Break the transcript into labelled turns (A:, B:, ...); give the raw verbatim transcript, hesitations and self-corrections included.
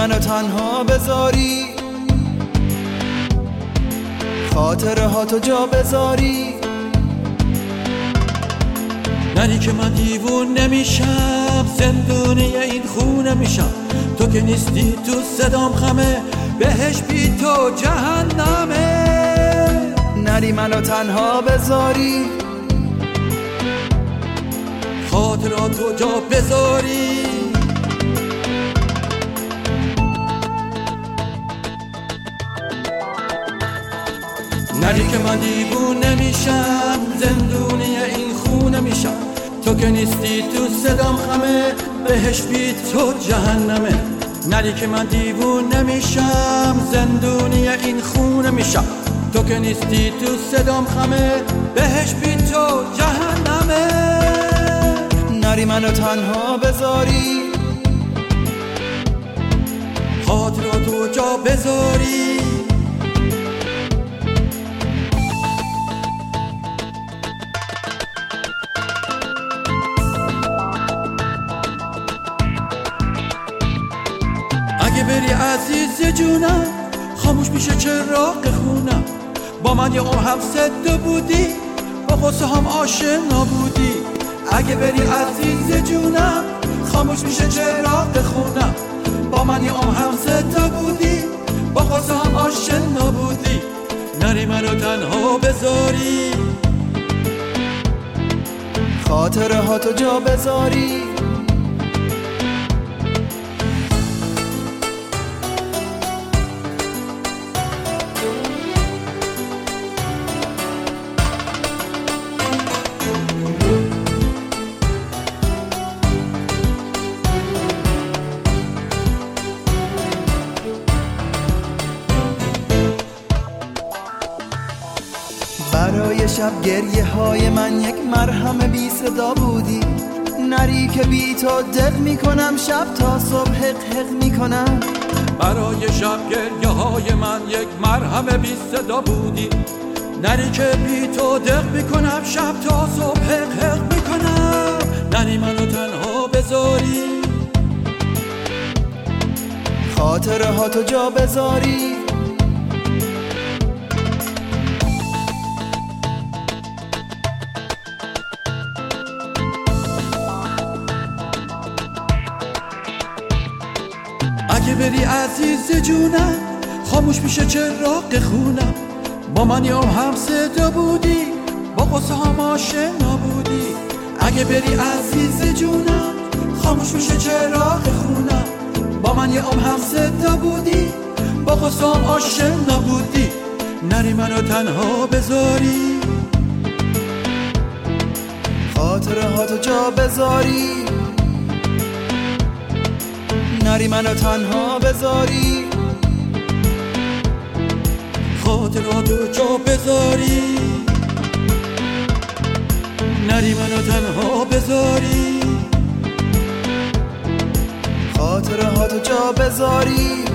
A: منو تنها بذاری، خاطره ها تو جا بذاری.
B: نری که من دیوون نمیشم، زندونی این خونه میشم. تو که نیستی تو صدام خمه، بهش بی تو جهنمه.
A: نری منو تنها بذاری،
B: خاطراتو جا بذاری. نری که من دیوون نمیشم، زندونی این خونه میشم. تو که نیستی تو صدام خمه، بهش بی تو جهنمه. نری که من دیوون نمیشم، زندونی این خونه میشم. تو که نیستی تو صدام خمه، بهش بی تو جهنمه.
A: نری منو تنها بذاری،
B: خاطراتو جا بذاری. اگه بری عزیز جونم، خاموش میشه چراغ خونم. با من یه عمر هم صد بودی، با قصه هم آشنا بودی. اگه بری عزیز جونم، خاموش میشه چراغ خونم. با من یه عمر هم صد بودی، با قصه هم آشنا بودی. نری منو تنها بذاری،
A: خاطره ها تو جا بذاری. برای شب گریه های من یک مرهم بی صدا بودی. نری که بی تو دق میکنم، شب تا صبح حق حق میکنم.
B: برای شب گریه های من یک مرهم بی صدا بودی. نری که بی تو دق میکنم، شب تا صبح حق حق میکنم. نری منو تنها بذاری،
A: خاطره ها تو جا بذاری.
B: اگه بری عزیز جونم، خاموش میشه چراغ خونم. با من یه عمر هم صدا بودی، با قصه هم آشنا بودی. اگه بری عزیز جونم، خاموش میشه چراغ خونم. با من یه عمر هم صدا بودی، با قصه هم آشنا بودی. نری منو تنها بذاری،
A: خاطره ها تو جا بذاری. نری منو تنها بذاری،
B: خاطراتو جا بذاری. نری منو تنها بذاری،
A: خاطره ها تو جا بذاری.